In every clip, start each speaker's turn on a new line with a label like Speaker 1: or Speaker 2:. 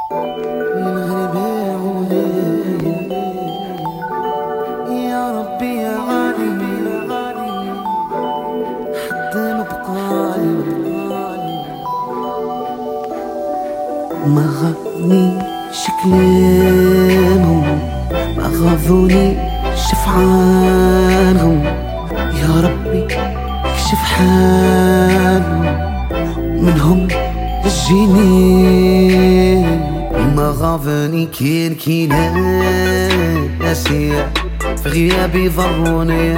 Speaker 1: الغريب يعوني يا ربي يا غالي حتى مبقالي ما غابنيش كلامهم ما غاضوني شفعانهم يا ربي اكشف حالهم منهم تجيني ما غاضني كين ناسية في غيابي ضروني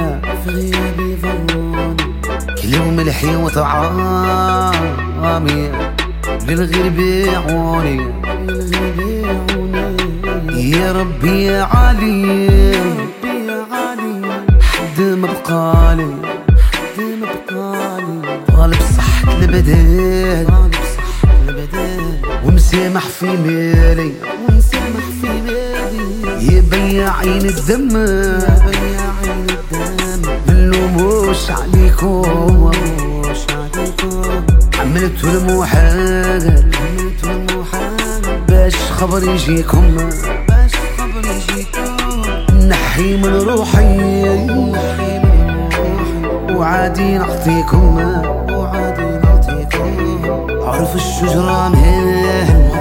Speaker 1: كل يوم ملحي وطعامي للغير بيعوني يا ربي يا علي حد ما بقالي طالب صحة البدن ومسامح في مالي يبيعين الدم ملوموش عليكم عملت المحال باش خبر يجيكم نحي من روحي وعادي نعطيكم عرف الشجرة مهل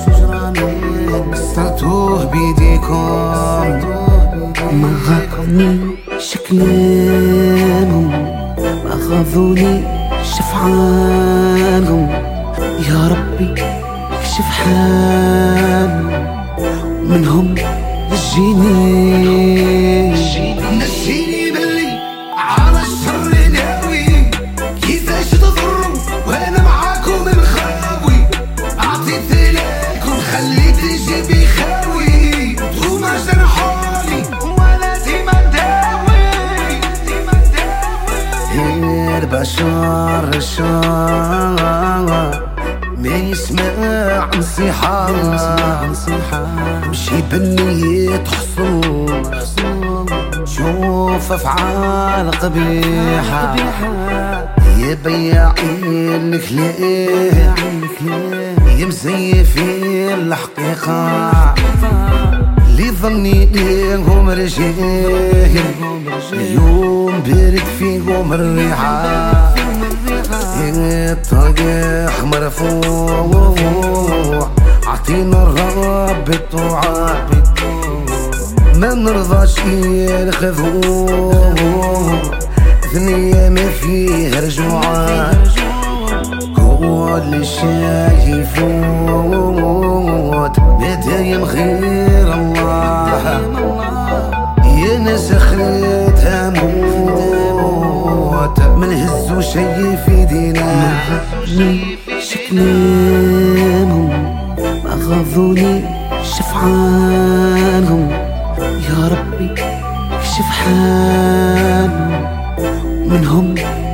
Speaker 1: كسرتوه بيديكم ما غاضنيش كلامهم ما غاضوني شفعانهم يا ربي اكشف حالهم منهم نجيني باللي على الشر ناوي كيفاش تضروا وانا معاكم الخاوي عطيت لكم خليت جيبي خاوي انتوما جرحوني وانا ديما نداوي البشر ما يسمع نصيحة مشي بالنية تحصل شوف افعال قبيحة يا بياعين الكلام يا مزيفين الحقيقة اللي ظني ليهم رجال اليوم بارد فيهم الريحة الطريق مرفوع عطينا الرب الطوعة ما نرضاش الخذوع ثنية ما فيها رجوع كل شي يفوت بدايم خير الله يا ناس خليتها موت ما نهزو شي في دينا شكلامهم ما غاضوني شفعانهم يا ربي اكشف حالهم منهم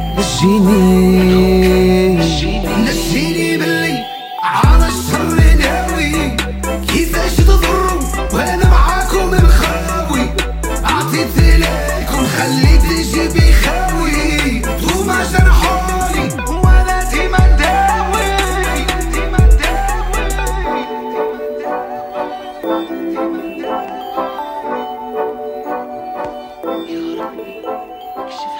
Speaker 1: نجيني باللي على الشر ناوي كيفاش تضروا وانا معاكم الخاوي عطيت لكم خليت جيبي خاوي انتوما جرحوني وانا ديما نداوي يا ربي اكشف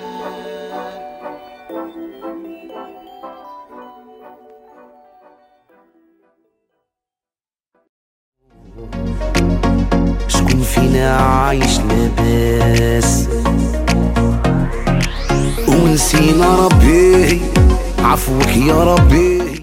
Speaker 1: شكون فينا عايش لاباس ونسينا ربي عفوك يا ربي